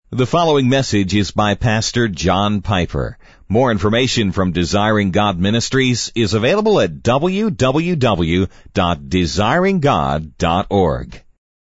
The following message is by Pastor John Piper. More information from Desiring God Ministries is available at www.desiringgod.org.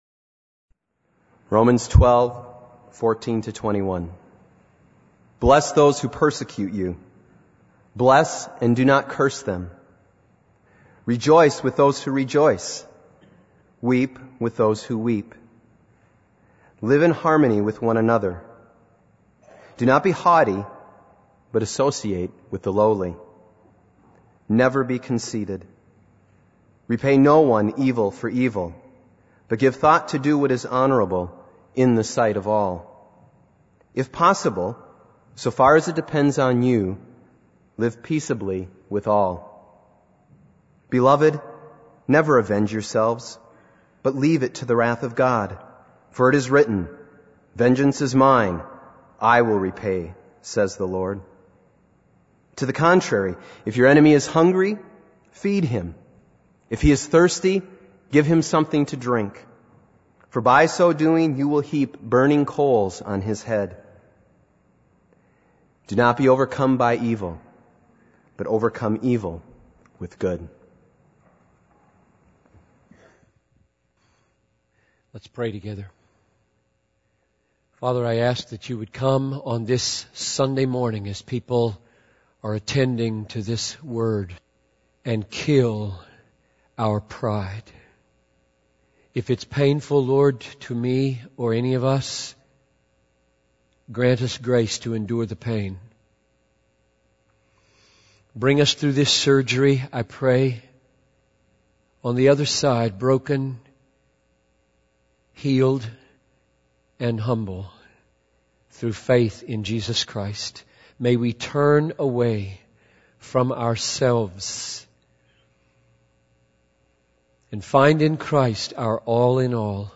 Romans 12:14-21. Bless those who persecute you. Bless and do not curse them. Rejoice with those who rejoice. Weep with those who weep. Live in harmony with one another. Do not be haughty, but associate with the lowly. Never be conceited. Repay no one evil for evil, but give thought to do what is honorable in the sight of all. If possible, so far as it depends on you, live peaceably with all. Beloved, never avenge yourselves, but leave it to the wrath of God. For it is written, "Vengeance is mine, I will repay," says the Lord. To the contrary, if your enemy is hungry, feed him. If he is thirsty, give him something to drink. For by so doing, you will heap burning coals on his head. Do not be overcome by evil, but overcome evil with good. Let's pray together. Father, I ask that you would come on this Sunday morning as people are attending to this word and kill our pride. If it's painful, Lord, to me or any of us, grant us grace to endure the pain. Bring us through this surgery, I pray. On the other side, broken, healed, and humble through faith in Jesus Christ. May we turn away from ourselves and find in Christ our all in all.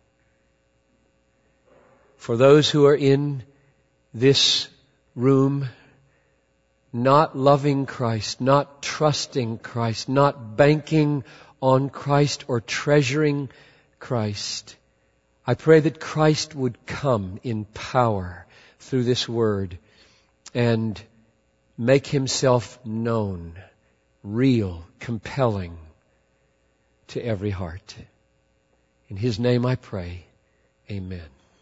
For those who are in this room not loving Christ, not trusting Christ, not banking on Christ or treasuring Christ, I pray that Christ would come in power through this word and make himself known, real, compelling to every heart. In his name I pray. Amen.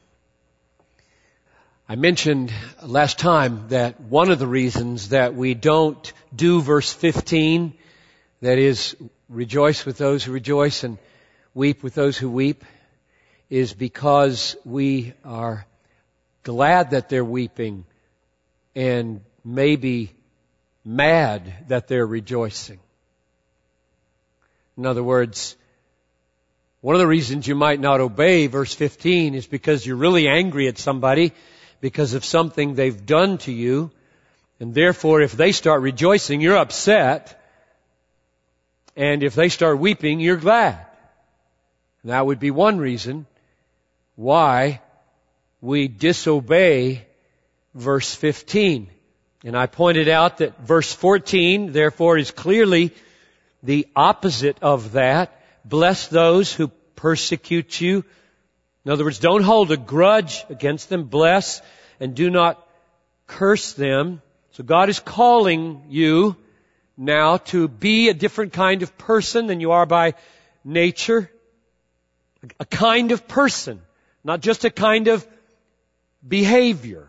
I mentioned last time that one of the reasons that we don't do verse 15, that is, rejoice with those who rejoice and weep with those who weep, is because we are glad that they're weeping and maybe mad that they're rejoicing. In other words, one of the reasons you might not obey verse 15 is because you're really angry at somebody because of something they've done to you, and therefore if they start rejoicing, you're upset, and if they start weeping, you're glad. And that would be one reason why we disobey verse 15. And I pointed out that verse 14, therefore, is clearly the opposite of that. Bless those who persecute you. In other words, don't hold a grudge against them. Bless and do not curse them. So God is calling you now to be a different kind of person than you are by nature. A kind of person. Not just a kind of behavior.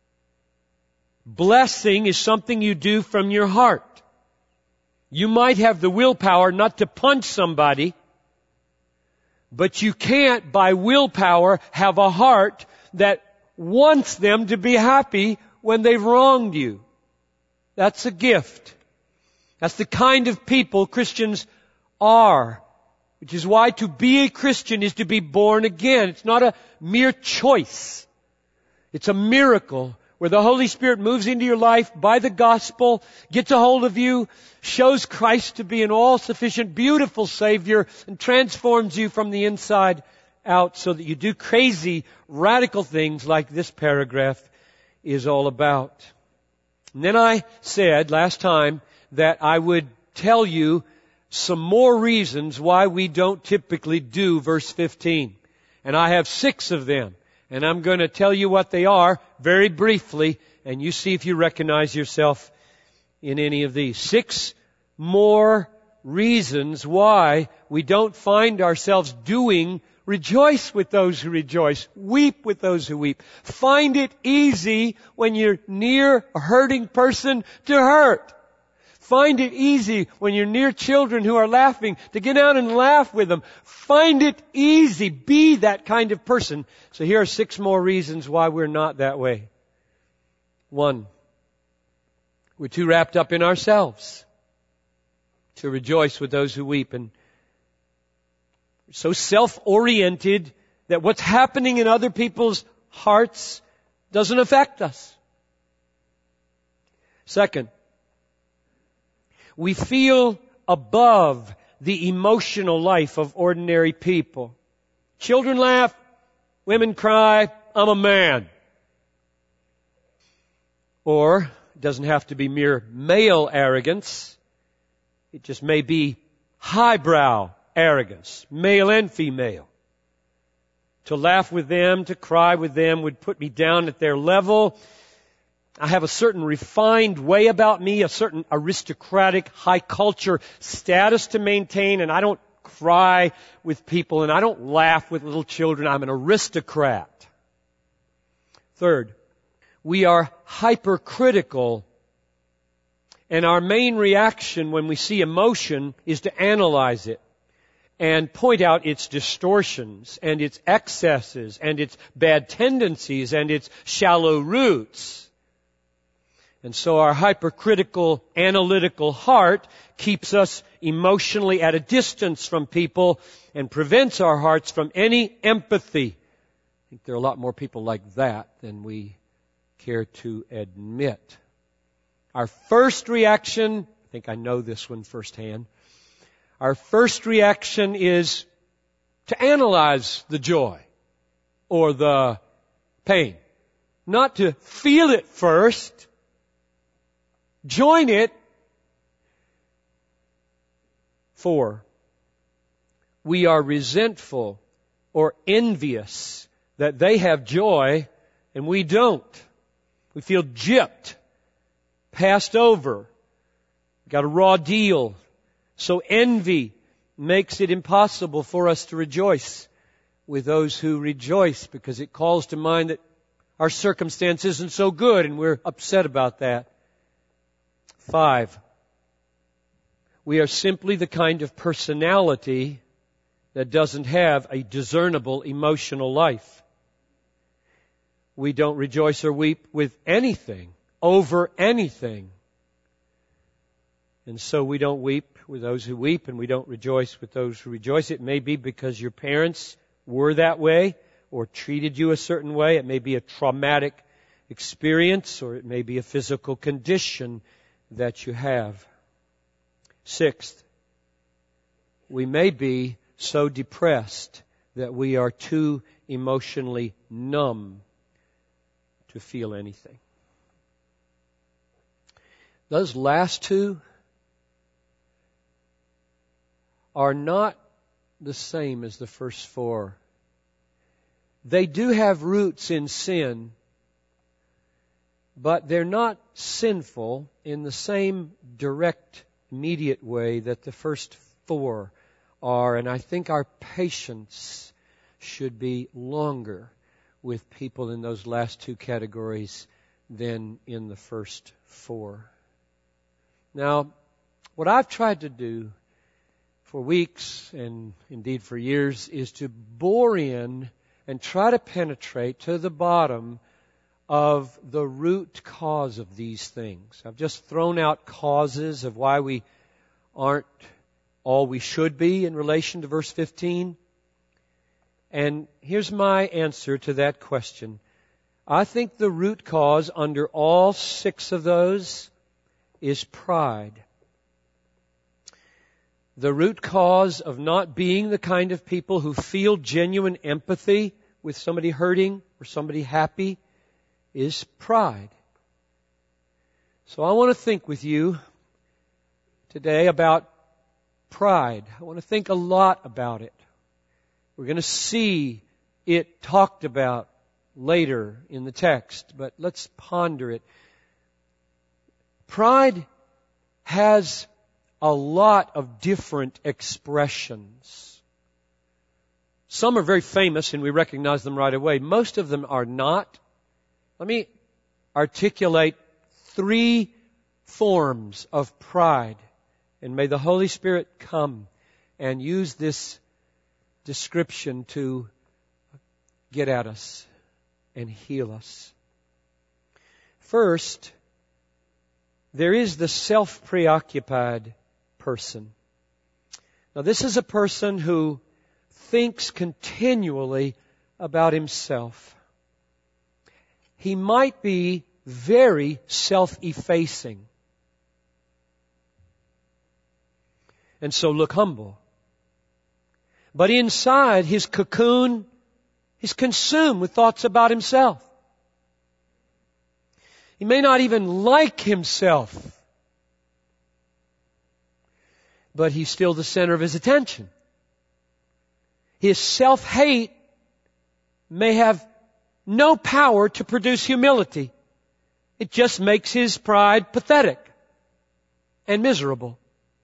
Blessing is something you do from your heart. You might have the willpower not to punch somebody, but you can't, by willpower, have a heart that wants them to be happy when they've wronged you. That's a gift. That's the kind of people Christians are. Which is why to be a Christian is to be born again. It's not a mere choice. It's a miracle where the Holy Spirit moves into your life by the gospel, gets a hold of you, shows Christ to be an all-sufficient, beautiful Savior, and transforms you from the inside out so that you do crazy, radical things like this paragraph is all about. And then I said last time that I would tell you some more reasons why we don't typically do verse 15. And I have 6 of them. And I'm going to tell you what they are very briefly, and you see if you recognize yourself in any of these. 6 more reasons why we don't find ourselves doing rejoice with those who rejoice, weep with those who weep. Find it easy when you're near a hurting person to hurt. Find it easy when you're near children who are laughing to get out and laugh with them. Find it easy. Be that kind of person. So here are 6 more reasons why we're not that way. 1, we're too wrapped up in ourselves to rejoice with those who weep, and we're so self-oriented that what's happening in other people's hearts doesn't affect us. 2, we feel above the emotional life of ordinary people. Children laugh, women cry, I'm a man. Or, it doesn't have to be mere male arrogance. It just may be highbrow arrogance, male and female. To laugh with them, to cry with them would put me down at their level. I have a certain refined way about me, a certain aristocratic, high culture status to maintain, and I don't cry with people and I don't laugh with little children. I'm an aristocrat. 3, we are hypercritical, and our main reaction when we see emotion is to analyze it and point out its distortions and its excesses and its bad tendencies and its shallow roots. And so our hypercritical, analytical heart keeps us emotionally at a distance from people and prevents our hearts from any empathy. I think there are a lot more people like that than we care to admit. Our first reaction, I think I know this one firsthand, our first reaction is to analyze the joy or the pain. Not to feel it first, join it. 4, we are resentful or envious that they have joy and we don't. We feel gypped, passed over, got a raw deal. So envy makes it impossible for us to rejoice with those who rejoice, because it calls to mind that our circumstance isn't so good and we're upset about that. 5, we are simply the kind of personality that doesn't have a discernible emotional life. We don't rejoice or weep with anything, over anything. And so we don't weep with those who weep, and we don't rejoice with those who rejoice. It may be because your parents were that way or treated you a certain way. It may be a traumatic experience, or it may be a physical condition that you have. 6, we may be so depressed that we are too emotionally numb to feel anything. Those last 2 are not the same as the first 4. They do have roots in sin, but they're not sinful in the same direct, immediate way that the first 4 are. And I think our patience should be longer with people in those last 2 categories than in the first 4. Now, what I've tried to do for weeks and indeed for years is to bore in and try to penetrate to the bottom of the root cause of these things. I've just thrown out causes of why we aren't all we should be in relation to verse 15. And here's my answer to that question. I think the root cause under all 6 of those is pride. The root cause of not being the kind of people who feel genuine empathy with somebody hurting or somebody happy is pride. So I want to think with you today about pride. I want to think a lot about it. We're going to see it talked about later in the text, but let's ponder it. Pride has a lot of different expressions. Some are very famous and we recognize them right away. Most of them are not. Let me articulate 3 forms of pride. And may the Holy Spirit come and use this description to get at us and heal us. First, there is the self-preoccupied person. Now, this is a person who thinks continually about himself. He might be very self-effacing. And so look humble. But inside his cocoon, he's consumed with thoughts about himself. He may not even like himself, but he's still the center of his attention. His self-hate may have no power to produce humility. It just makes his pride pathetic and miserable.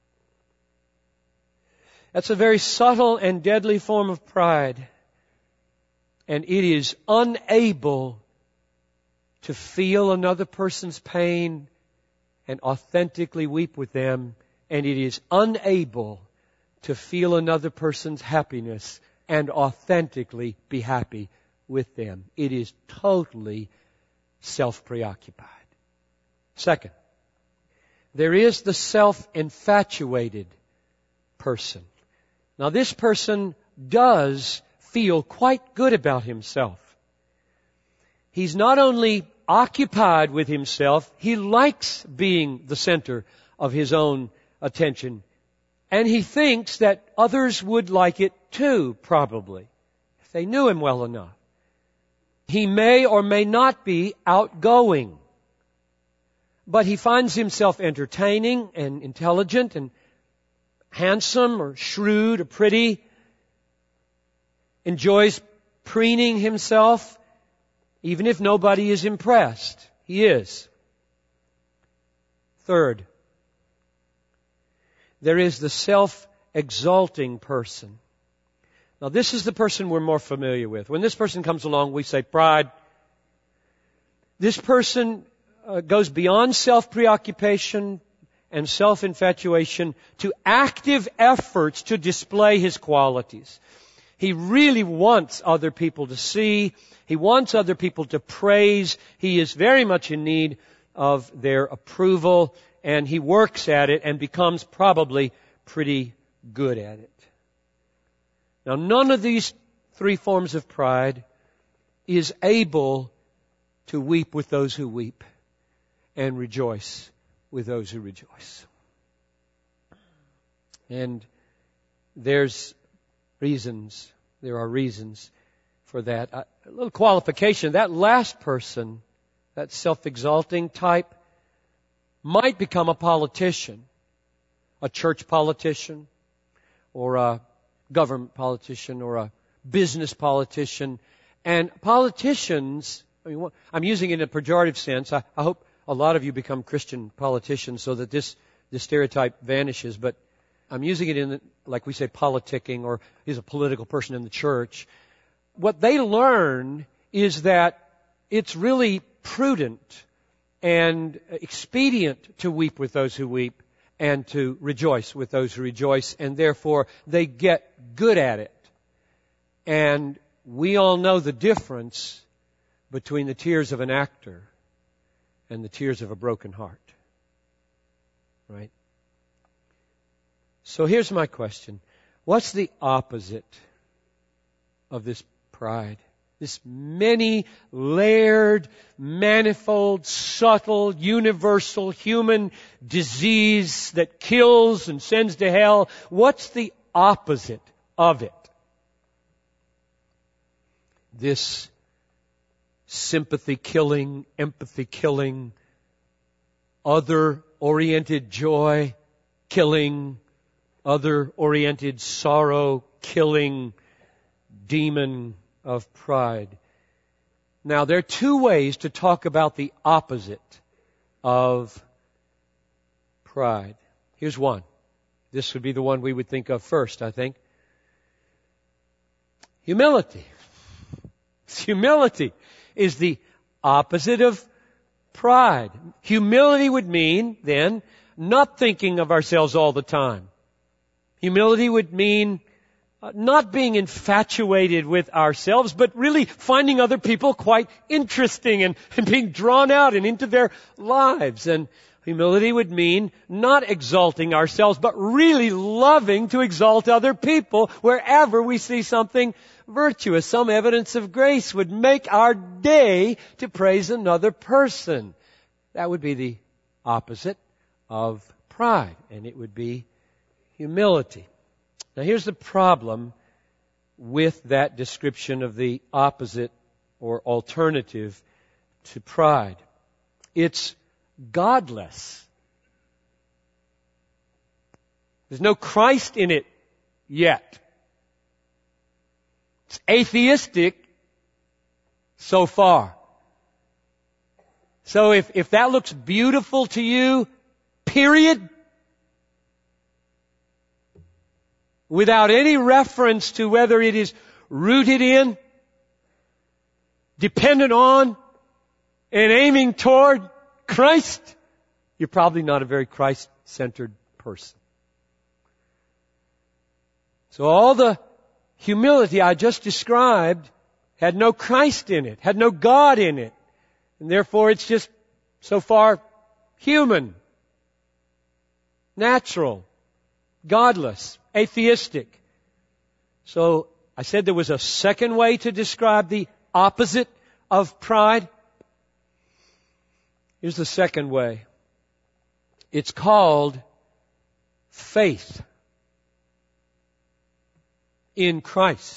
That's a very subtle and deadly form of pride. And it is unable to feel another person's pain and authentically weep with them. And it is unable to feel another person's happiness and authentically be happy with them. It is totally self-preoccupied. Second, there is the self-infatuated person. Now, this person does feel quite good about himself. He's not only occupied with himself, he likes being the center of his own attention. And he thinks that others would like it too, probably, if they knew him well enough. He may or may not be outgoing, but he finds himself entertaining and intelligent and handsome or shrewd or pretty, enjoys preening himself, even if nobody is impressed. He is. Third, there is the self-exalting person. Now, this is the person we're more familiar with. When this person comes along, we say pride. This person goes beyond self-preoccupation and self-infatuation to active efforts to display his qualities. He really wants other people to see. He wants other people to praise. He is very much in need of their approval, and he works at it and becomes probably pretty good at it. Now, none of these 3 forms of pride is able to weep with those who weep and rejoice with those who rejoice. And there are reasons for that. A little qualification, that last person, that self-exalting type, might become a politician, a church politician, or a government politician, or a business politician. And politicians, I'm using it in a pejorative sense. I hope a lot of you become Christian politicians so that this stereotype vanishes, but I'm using it in, like we say, politicking, or he's a political person in the church. What they learn is that it's really prudent and expedient to weep with those who weep and to rejoice with those who rejoice, and therefore they get good at it. And we all know the difference between the tears of an actor and the tears of a broken heart. Right? So here's my question. What's the opposite of this pride? This many-layered, manifold, subtle, universal human disease that kills and sends to hell. What's the opposite of it? This sympathy-killing, empathy-killing, other-oriented joy-killing, other-oriented sorrow-killing demon of pride. Now, there are two ways to talk about the opposite of pride. Here's one. This would be the one we would think of first, I think. Humility. Humility is the opposite of pride. Humility would mean, then, not thinking of ourselves all the time. Humility would mean not being infatuated with ourselves, but really finding other people quite interesting and being drawn out and into their lives. And humility would mean not exalting ourselves, but really loving to exalt other people wherever we see something virtuous. Some evidence of grace would make our day to praise another person. That would be the opposite of pride, and it would be humility. Now here's the problem with that description of the opposite or alternative to pride. It's godless. There's no Christ in it yet. It's atheistic so far. So if that looks beautiful to you, period, without any reference to whether it is rooted in, dependent on, and aiming toward Christ, you're probably not a very Christ-centered person. So all the humility I just described had no Christ in it, had no God in it, and therefore it's just so far human, natural, godless, atheistic. So I said there was a second way to describe the opposite of pride. Here's the second way. It's called faith in Christ.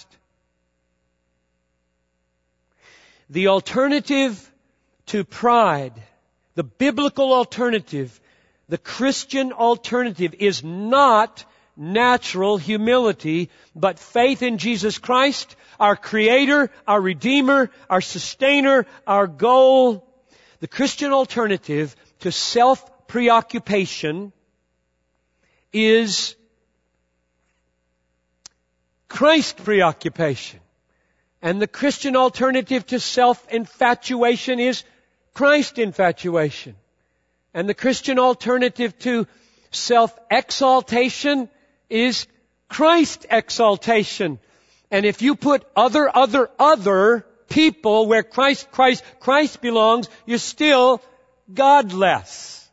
The alternative to pride, the biblical alternative, the Christian alternative is not natural humility, but faith in Jesus Christ, our Creator, our Redeemer, our Sustainer, our goal. The Christian alternative to self-preoccupation is Christ preoccupation. And the Christian alternative to self-infatuation is Christ infatuation. And the Christian alternative to self-exaltation is Christ exaltation. And if you put other people where Christ belongs, you're still godless.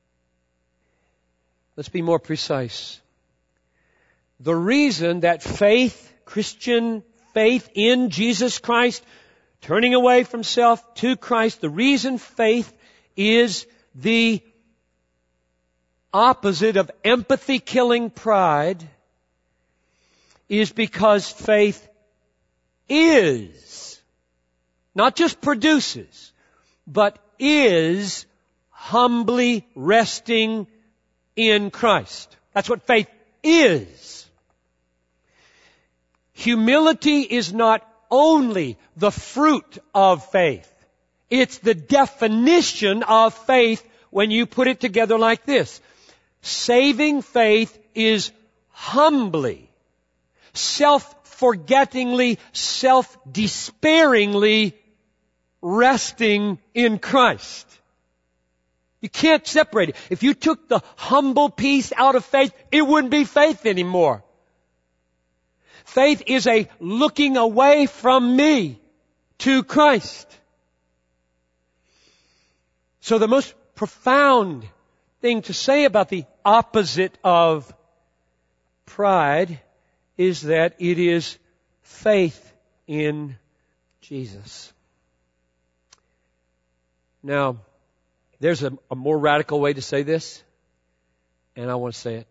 Let's be more precise. The reason that Christian faith in Jesus Christ, turning away from self to Christ, the reason faith is the opposite of empathy-killing pride is because faith is, not just produces, but is humbly resting in Christ. That's what faith is. Humility is not only the fruit of faith. It's the definition of faith when you put it together like this. Saving faith is humbly, self-forgettingly, self-despairingly resting in Christ. You can't separate it. If you took the humble piece out of faith, it wouldn't be faith anymore. Faith is a looking away from me to Christ. So the most profound thing to say about the opposite of pride is that it is faith in Jesus. Now, there's a more radical way to say this, and I want to say it.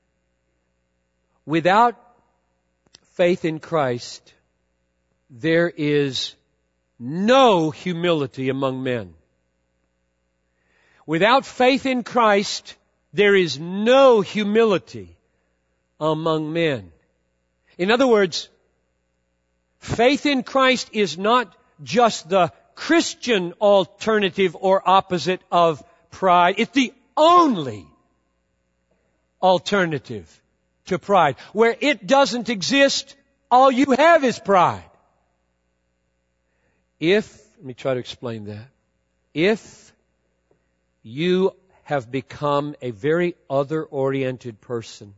Without faith in Christ, there is no humility among men. Without faith in Christ, there is no humility among men. In other words, faith in Christ is not just the Christian alternative or opposite of pride. It's the only alternative to pride. Where it doesn't exist, all you have is pride. Let me try to explain that. If you have become a very other-oriented person,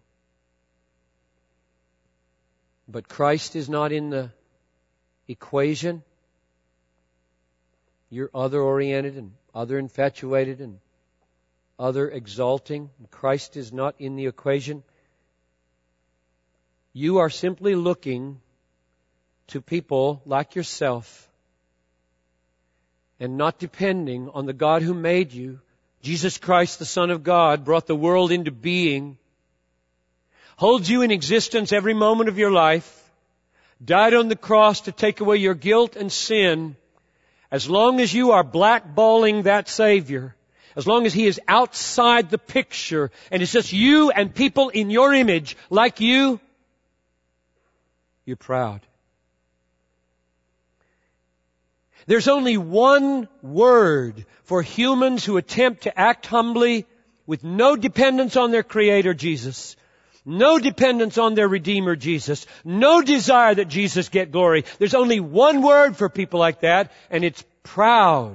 but Christ is not in the equation, you're other-oriented and other-infatuated and other-exalting, and Christ is not in the equation, you are simply looking to people like yourself and not depending on the God who made you. Jesus Christ, the Son of God, brought the world into being, holds you in existence every moment of your life, died on the cross to take away your guilt and sin. As long as you are blackballing that Savior, as long as He is outside the picture and it's just you and people in your image like you, you're proud. There's only one word for humans who attempt to act humbly with no dependence on their Creator, Jesus. No dependence on their Redeemer, Jesus. No desire that Jesus get glory. There's only one word for people like that, and it's proud.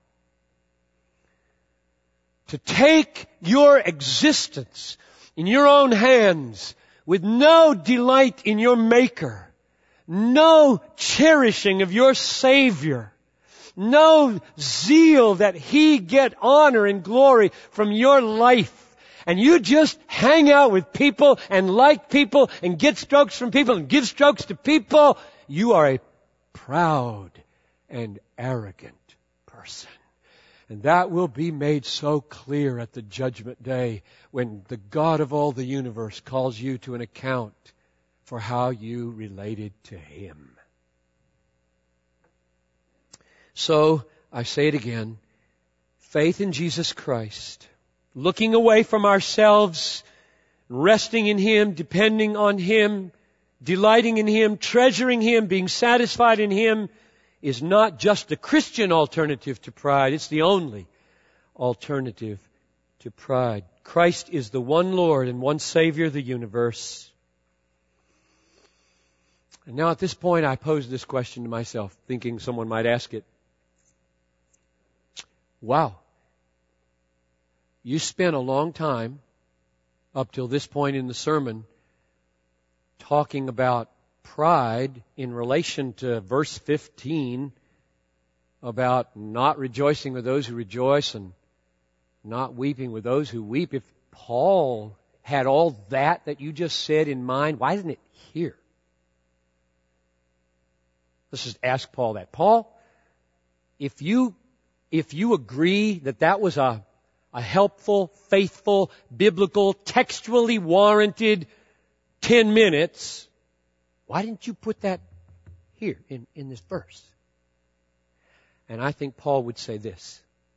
To take your existence in your own hands with no delight in your Maker, no cherishing of your Savior, no zeal that He get honor and glory from your life, and you just hang out with people and like people and get strokes from people and give strokes to people, you are a proud and arrogant person. And that will be made so clear at the judgment day when the God of all the universe calls you to an account for how you related to Him. So, I say it again, faith in Jesus Christ, looking away from ourselves, resting in Him, depending on Him, delighting in Him, treasuring Him, being satisfied in Him, is not just the Christian alternative to pride, it's the only alternative to pride. Christ is the one Lord and one Savior of the universe. And now at this point I pose this question to myself, thinking someone might ask it. Wow. You spent a long time up till this point in the sermon talking about pride in relation to verse 15 about not rejoicing with those who rejoice and not weeping with those who weep. If Paul had all that you just said in mind, why isn't it here? Let's just ask Paul that. Paul, if you agree that was a helpful, faithful, biblical, textually warranted 10 minutes, why didn't you put that here in this verse? And I think Paul would say this.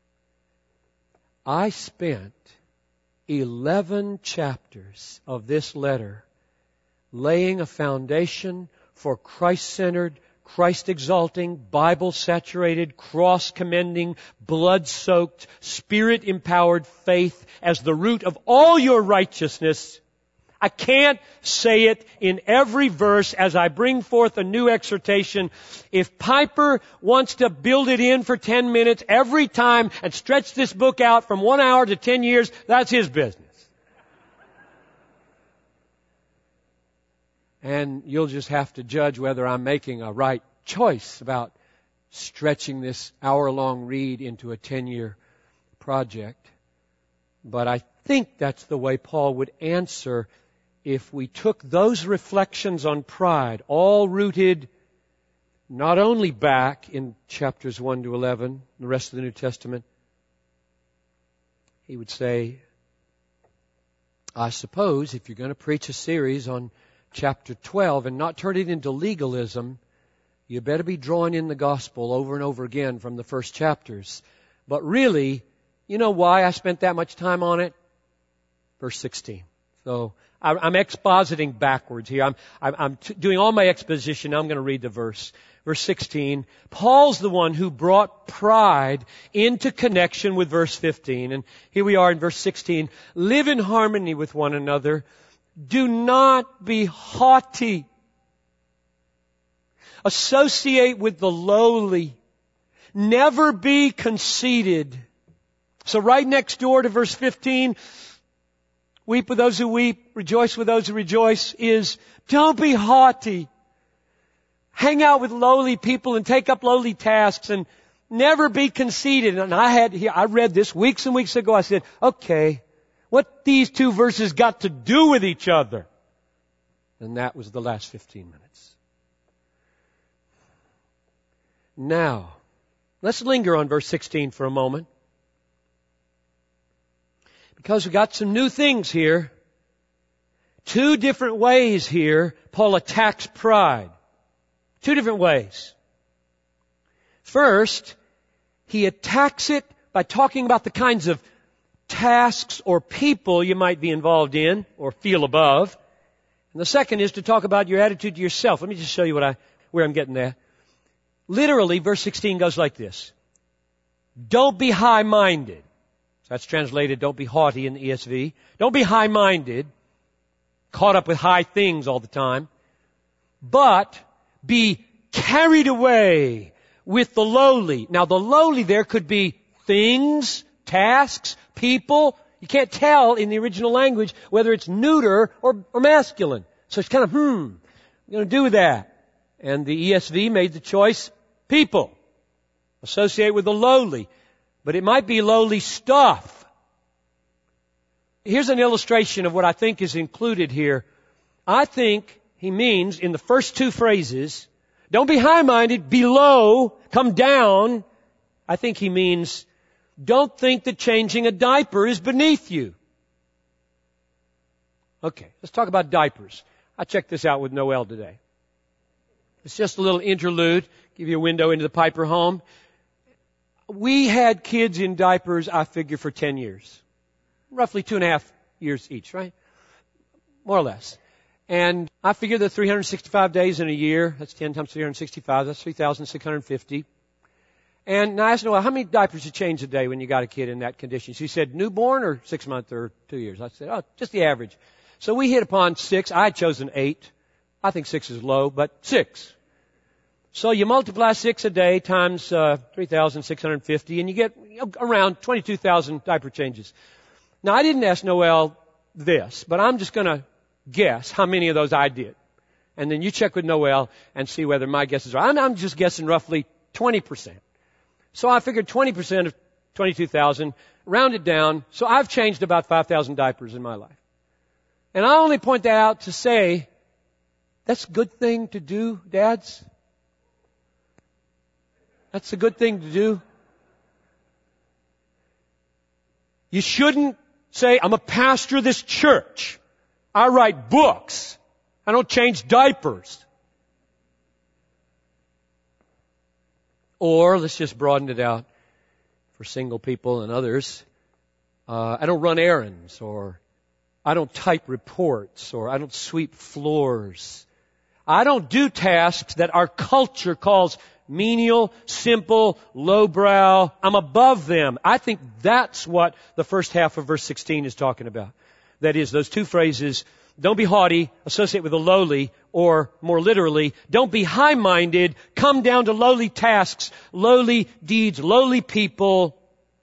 I spent 11 chapters of this letter laying a foundation for Christ-centered, Christ-exalting, Bible-saturated, cross-commending, blood-soaked, Spirit-empowered faith as the root of all your righteousness. I can't say it in every verse as I bring forth a new exhortation. If Piper wants to build it in for 10 minutes every time and stretch this book out from 1 hour to 10 years, that's his business. And you'll just have to judge whether I'm making a right choice about stretching this hour-long read into a 10-year project. But I think that's the way Paul would answer if we took those reflections on pride, all rooted not only back in chapters 1 to 11, the rest of the New Testament. He would say, I suppose if you're going to preach a series on chapter 12 and not turn it into legalism, you better be drawing in the gospel over and over again from the first chapters. But really, you know why I spent that much time on it? Verse 16. So I'm expositing backwards here. I'm doing all my exposition. Now I'm going to read the verse. Verse 16. Paul's the one who brought pride into connection with verse 15. And here we are in verse 16. Live in harmony with one another. Do not be haughty. Associate with the lowly. Never be conceited. So right next door to verse 15, weep with those who weep, rejoice with those who rejoice, is don't be haughty. Hang out with lowly people and take up lowly tasks and never be conceited. And I read this weeks and weeks ago. I said, okay, what these two verses got to do with each other? And that was the last 15 minutes. Now, let's linger on verse 16 for a moment. Because we got some new things here. Two different ways here Paul attacks pride. Two different ways. First, he attacks it by talking about the kinds of tasks or people you might be involved in or feel above. And the second is to talk about your attitude to yourself. Let me just show you where I'm getting at. Literally, verse 16 goes like this. Don't be high-minded. That's translated, don't be haughty in the ESV. Don't be high-minded, caught up with high things all the time, but be carried away with the lowly. Now, the lowly there could be things, tasks, people. You can't tell in the original language whether it's neuter or masculine. So it's kind of, I'm going to do that. And the ESV made the choice, people. Associate with the lowly. But it might be lowly stuff. Here's an illustration of what I think is included here. I think he means in the first two phrases, don't be high-minded, be low, come down. I think he means, don't think that changing a diaper is beneath you. Okay, let's talk about diapers. I checked this out with Noel today. It's just a little interlude, give you a window into the Piper home. We had kids in diapers, I figure, for 10 years. Roughly 2.5 years each, right? More or less. And I figure there are 365 days in a year. That's 10 times 365. That's 3,650. And I asked Noel, how many diapers you change a day when you got a kid in that condition? She said, newborn or 6 months or 2 years? I said, just the average. So we hit upon 6. I had chosen 8. I think 6 is low, but 6. So you multiply 6 a day times 3,650 and you get around 22,000 diaper changes. Now I didn't ask Noel this, but I'm just going to guess how many of those I did. And then you check with Noel and see whether my guess is right. I'm just guessing roughly 20%. So I figured 20% of 22,000, round it down. So I've changed about 5,000 diapers in my life. And I only point that out to say, that's a good thing to do, dads. That's a good thing to do. You shouldn't say, I'm a pastor of this church. I write books. I don't change diapers. Or, let's just broaden it out for single people and others. I don't run errands, or I don't type reports, or I don't sweep floors. I don't do tasks that our culture calls menial, simple, lowbrow. I'm above them. I think that's what the first half of verse 16 is talking about. That is, those two phrases, don't be haughty, associate with the lowly, or more literally, don't be high-minded, come down to lowly tasks, lowly deeds, lowly people.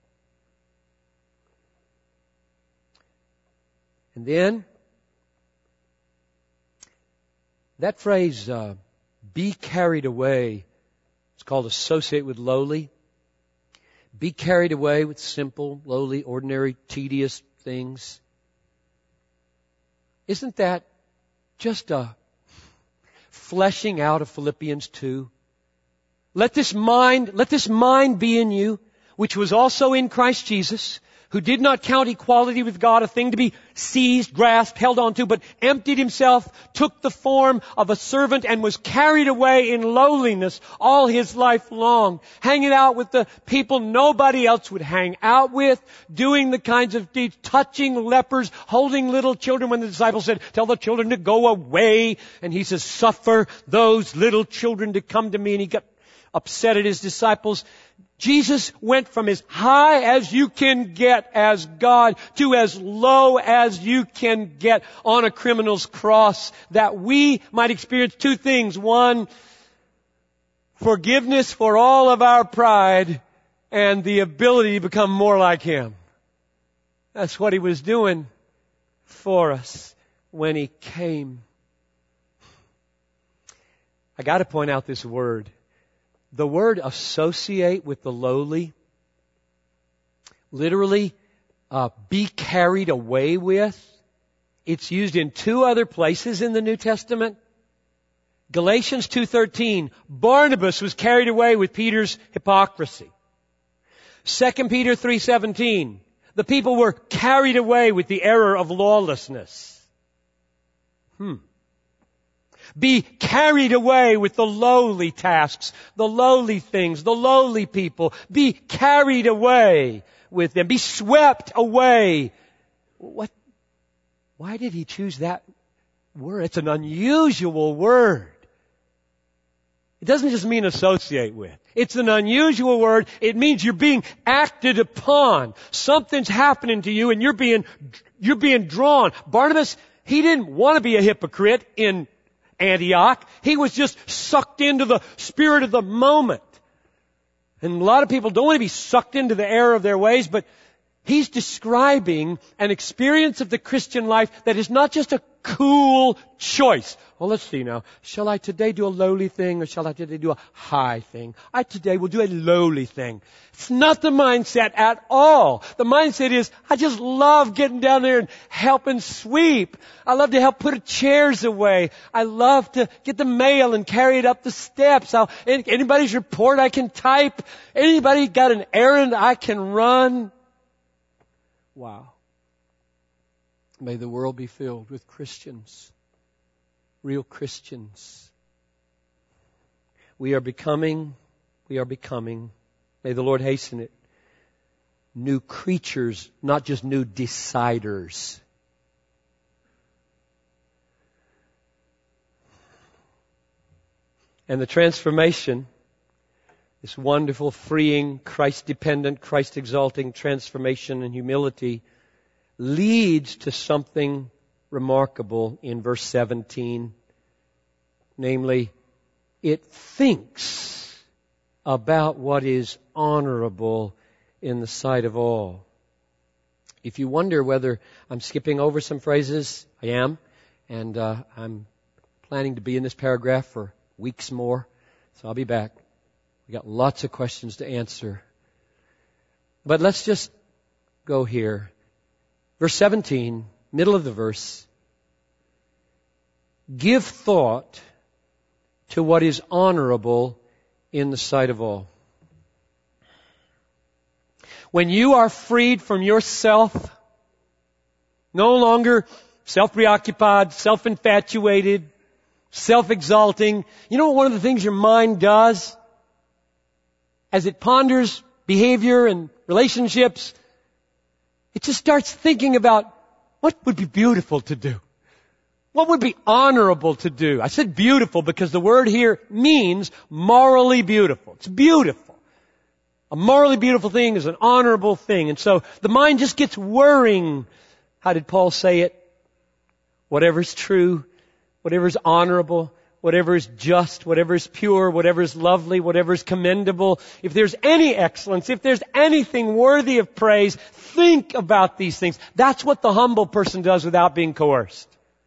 And then, that phrase, be carried away, it's called associate with lowly. Be carried away with simple, lowly, ordinary, tedious things. Isn't that just a fleshing out of Philippians 2? Let this mind be in you, which was also in Christ Jesus, who did not count equality with God a thing to be seized, grasped, held onto, but emptied himself, took the form of a servant, and was carried away in lowliness all his life long, hanging out with the people nobody else would hang out with, doing the kinds of deeds, touching lepers, holding little children when the disciples said, tell the children to go away. And he says, suffer those little children to come to me. And he got upset at his disciples. Jesus went from as high as you can get as God to as low as you can get on a criminal's cross, that we might experience two things. One, forgiveness for all of our pride and the ability to become more like Him. That's what He was doing for us when He came. I got to point out this word. The word associate with the lowly, literally be carried away with. It's used in two other places in the New Testament. Galatians 2:13, Barnabas was carried away with Peter's hypocrisy. 2 Peter 3:17, the people were carried away with the error of lawlessness. Be carried away with the lowly tasks, the lowly things, the lowly people. Be carried away with them. Be swept away. What? Why did he choose that word? It's an unusual word. It doesn't just mean associate with. It's an unusual word. It means you're being acted upon. Something's happening to you and you're being drawn. Barnabas, he didn't want to be a hypocrite in Antioch. He was just sucked into the spirit of the moment. And a lot of people don't want to be sucked into the error of their ways, but he's describing an experience of the Christian life that is not just a cool choice. Well, let's see now. Shall I today do a lowly thing or shall I today do a high thing? I today will do a lowly thing. It's not the mindset at all. The mindset is, I just love getting down there and helping sweep. I love to help put chairs away. I love to get the mail and carry it up the steps. Anybody's report I can type. Anybody got an errand I can run. Wow. May the world be filled with Christians, real Christians. We are becoming, may the Lord hasten it, new creatures, not just new deciders. And the transformation, this wonderful, freeing, Christ-dependent, Christ-exalting transformation and humility leads to something remarkable in verse 17. Namely, it thinks about what is honorable in the sight of all. If you wonder whether I'm skipping over some phrases, I am. And I'm planning to be in this paragraph for weeks more. So I'll be back. We got lots of questions to answer. But let's just go here. Verse 17, middle of the verse. Give thought to what is honorable in the sight of all. When you are freed from yourself, no longer self-preoccupied, self-infatuated, self-exalting, you know what one of the things your mind does? As it ponders behavior and relationships, it just starts thinking about what would be beautiful to do. What would be honorable to do? I said beautiful because the word here means morally beautiful. It's beautiful. A morally beautiful thing is an honorable thing. And so the mind just gets worrying. How did Paul say it? Whatever's true, whatever's honorable, whatever is just, whatever is pure, whatever is lovely, whatever is commendable. If there's any excellence, if there's anything worthy of praise, think about these things. That's what the humble person does without being coerced.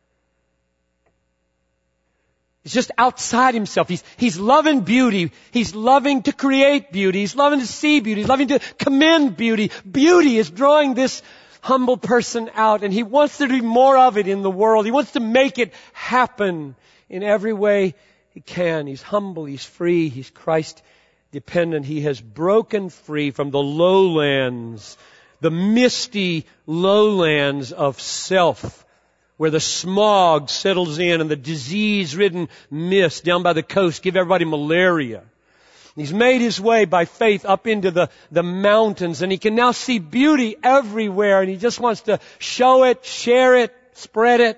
He's just outside himself. He's loving beauty. He's loving to create beauty. He's loving to see beauty. He's loving to commend beauty. Beauty is drawing this humble person out, and he wants there to be more of it in the world. He wants to make it happen in every way he can. He's humble, he's free, he's Christ dependent. He has broken free from the lowlands, the misty lowlands of self, where the smog settles in and the disease-ridden mist down by the coast give everybody malaria. He's made his way by faith up into the mountains, and he can now see beauty everywhere, and he just wants to show it, share it, spread it.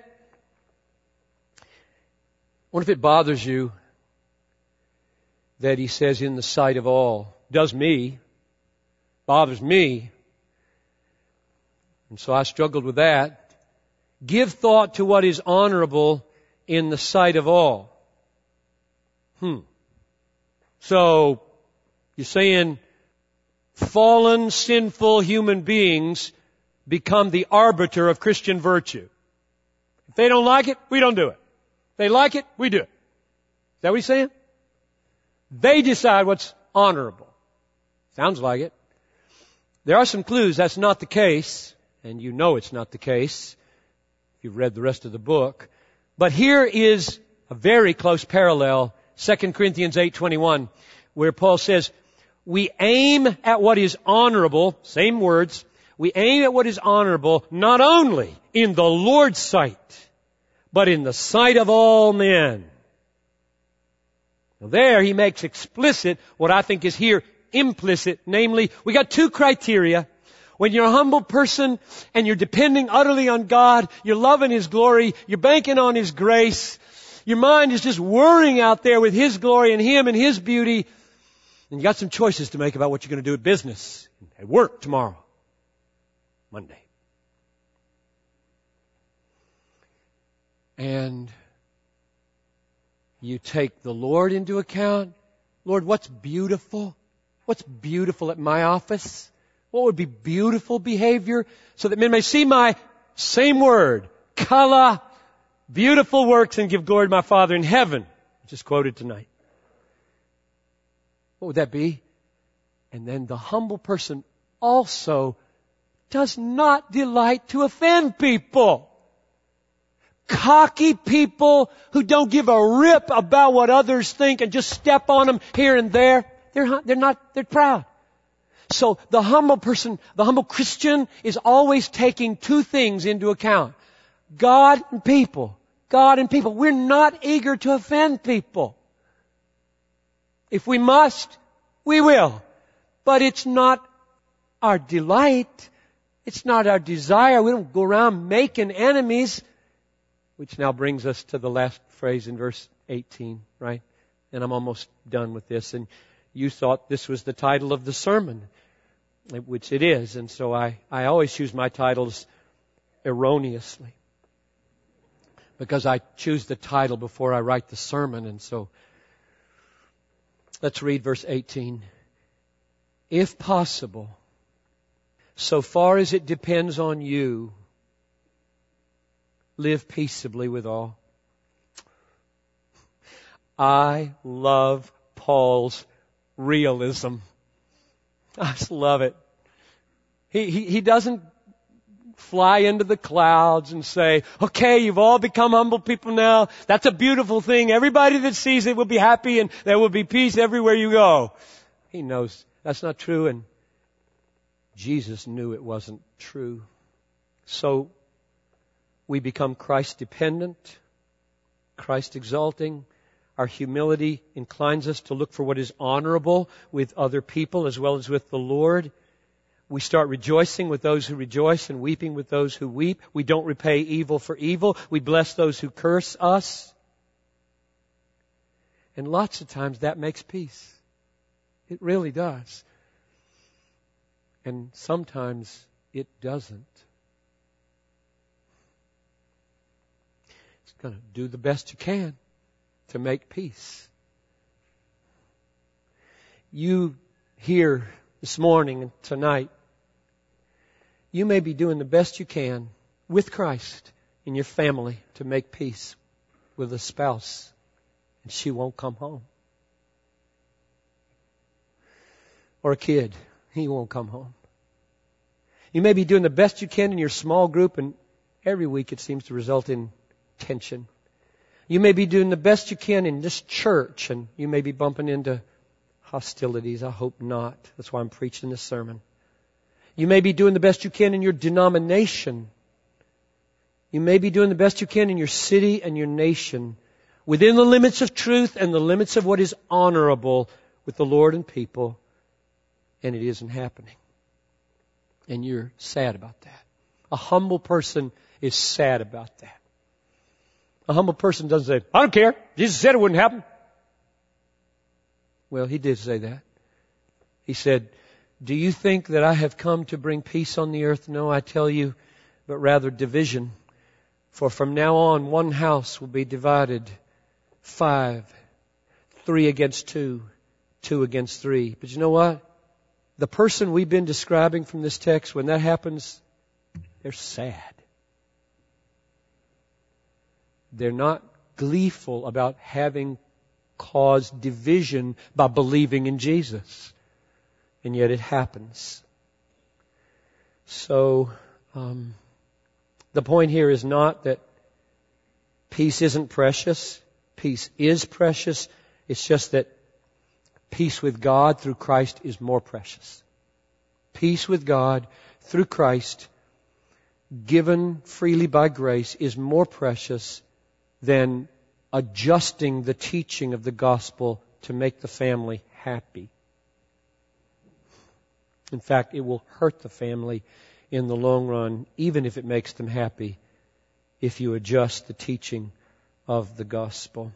What if it bothers you that he says, in the sight of all? Does me. Bothers me. And so I struggled with that. Give thought to what is honorable in the sight of all. So, you're saying fallen, sinful human beings become the arbiter of Christian virtue. If they don't like it, we don't do it. If they like it, we do it. Is that what he's saying? They decide what's honorable. Sounds like it. There are some clues that's not the case, and you know it's not the case if you've read the rest of the book. But here is a very close parallel, 2 Corinthians 8:21, where Paul says, we aim at what is honorable, same words, we aim at what is honorable not only in the Lord's sight, but in the sight of all men. Now there he makes explicit what I think is here implicit, namely, we got two criteria. When you're a humble person and you're depending utterly on God, you're loving His glory, you're banking on His grace, your mind is just whirring out there with His glory and Him and His beauty, and you got some choices to make about what you're going to do at business, at work tomorrow, Monday. And you take the Lord into account. Lord, what's beautiful? What's beautiful at my office? What would be beautiful behavior so that men may see my same word, kala, beautiful works, and give glory to my Father in heaven? Just quoted tonight. What would that be? And then the humble person also does not delight to offend people. Cocky people who don't give a rip about what others think and just step on them here and there. They're proud. So the humble person, the humble Christian is always taking two things into account. God and people. God and people. We're not eager to offend people. If we must, we will. But it's not our delight. It's not our desire. We don't go around making enemies. Which now brings us to the last phrase in verse 18, right? And I'm almost done with this. And you thought this was the title of the sermon, which it is. And so I always choose my titles erroneously, because I choose the title before I write the sermon. And so let's read verse 18. If possible, so far as it depends on you, live peaceably with all. I love Paul's realism. I just love it. He doesn't fly into the clouds and say, okay, you've all become humble people now. That's a beautiful thing. Everybody that sees it will be happy and there will be peace everywhere you go. He knows that's not true, and Jesus knew it wasn't true. So we become Christ dependent, Christ exalting. Our humility inclines us to look for what is honorable with other people as well as with the Lord. We start rejoicing with those who rejoice and weeping with those who weep. We don't repay evil for evil. We bless those who curse us. And lots of times that makes peace. It really does. And sometimes it doesn't. It's going to do the best you can to make peace. You here this morning and tonight, you may be doing the best you can with Christ in your family to make peace with a spouse, and she won't come home. Or a kid, he won't come home. You may be doing the best you can in your small group, and every week it seems to result in tension. You may be doing the best you can in this church, and you may be bumping into hostilities. I hope not. That's why I'm preaching this sermon. You may be doing the best you can in your denomination. You may be doing the best you can in your city and your nation, within the limits of truth and the limits of what is honorable with the Lord and people, and it isn't happening. And you're sad about that. A humble person is sad about that. A humble person doesn't say, I don't care. Jesus said it wouldn't happen. Well, He did say that. He said, do you think that I have come to bring peace on the earth? No, I tell you, but rather division. For from now on, one house will be divided 5, 3 against 2, 2 against 3. But you know what? The person we've been describing from this text, when that happens, they're sad. They're not gleeful about having caused division by believing in Jesus. And yet it happens. So, the point here is not that peace isn't precious. Peace is precious. It's just that peace with God through Christ is more precious. Peace with God through Christ, given freely by grace, is more precious than adjusting the teaching of the gospel to make the family happy. In fact, it will hurt the family in the long run, even if it makes them happy, if you adjust the teaching of the gospel.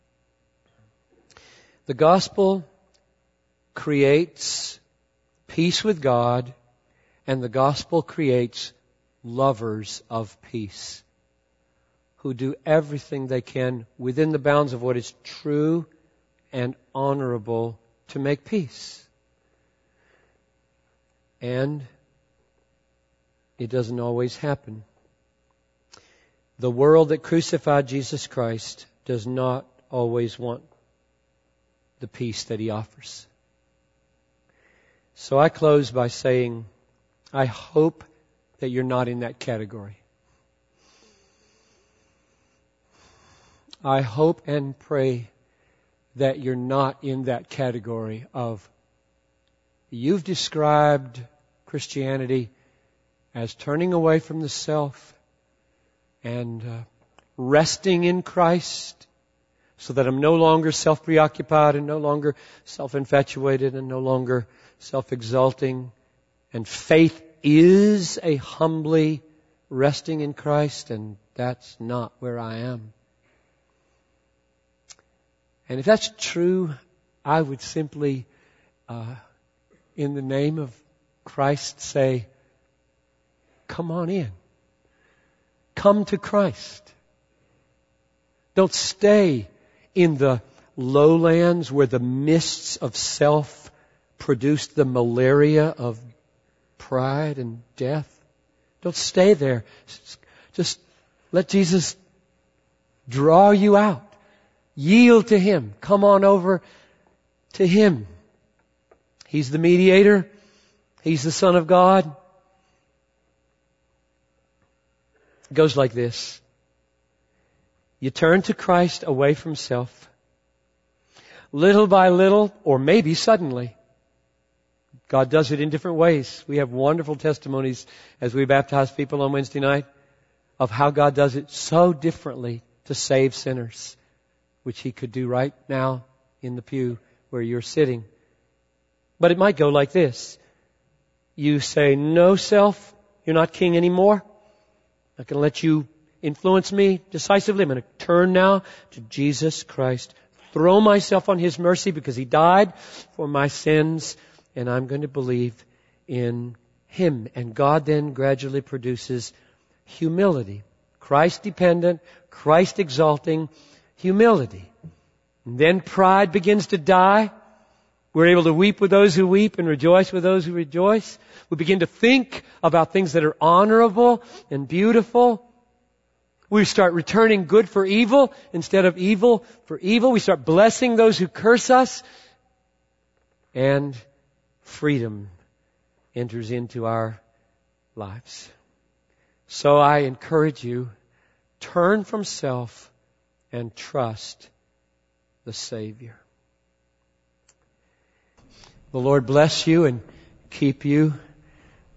The gospel creates peace with God, and the gospel creates lovers of peace who do everything they can within the bounds of what is true and honorable to make peace. And it doesn't always happen. The world that crucified Jesus Christ does not always want the peace that He offers. So I close by saying, I hope that you're not in that category. I hope and pray that you're not in that category of, you've described Christianity as turning away from the self and resting in Christ so that I'm no longer self-preoccupied and no longer self-infatuated and no longer self-exalting. And faith is a humbly resting in Christ, and that's not where I am. And if that's true, I would simply, in the name of Christ, say, come on in. Come to Christ. Don't stay in the lowlands where the mists of self produced the malaria of pride and death. Don't stay there. Just let Jesus draw you out. Yield to Him. Come on over to Him. He's the mediator. He's the Son of God. It goes like this. You turn to Christ away from self. Little by little, or maybe suddenly. God does it in different ways. We have wonderful testimonies as we baptize people on Wednesday night of how God does it so differently to save sinners, which He could do right now in the pew where you're sitting. But it might go like this. You say, no self, you're not king anymore. I'm not going to let you influence me decisively. I'm going to turn now to Jesus Christ. Throw myself on His mercy because He died for my sins. And I'm going to believe in Him. And God then gradually produces humility. Christ-dependent, Christ-exalting humility. And then pride begins to die. We're able to weep with those who weep and rejoice with those who rejoice. We begin to think about things that are honorable and beautiful. We start returning good for evil instead of evil for evil. We start blessing those who curse us. And freedom enters into our lives. So I encourage you, turn from self and trust the Savior. The Lord bless you and keep you.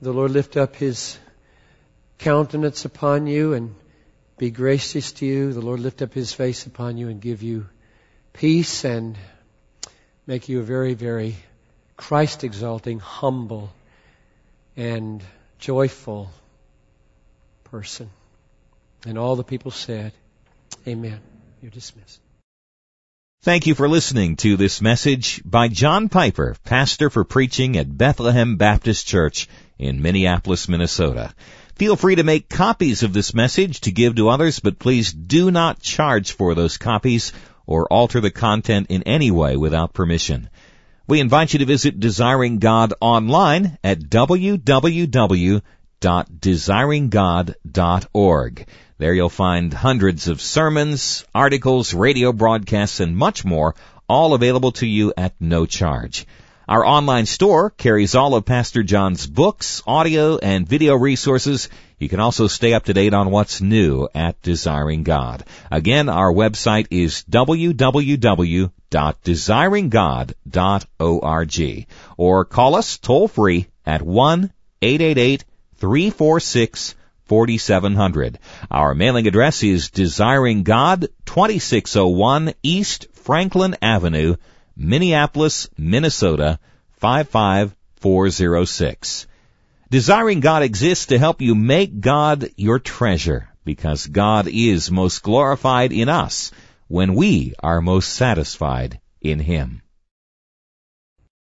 the Lord lift up His countenance upon you and be gracious to you. The Lord lift up His face upon you and give you peace and make you a very, very Christ-exalting, humble, and joyful person. And all the people said, Amen. You're dismissed. Thank you for listening to this message by John Piper, pastor for preaching at Bethlehem Baptist Church in Minneapolis, Minnesota. Feel free to make copies of this message to give to others, but please do not charge for those copies or alter the content in any way without permission. We invite you to visit Desiring God online at www.desiringgod.org. There you'll find hundreds of sermons, articles, radio broadcasts, and much more, all available to you at no charge. Our online store carries all of Pastor John's books, audio, and video resources. You can also stay up to date on what's new at Desiring God. Again, our website is www.desiringgod.org. Or call us toll-free at 1-888-346-4700. Our mailing address is Desiring God, 2601 East Franklin Avenue, Minneapolis, Minnesota, 55406. Desiring God exists to help you make God your treasure, because God is most glorified in us when we are most satisfied in Him.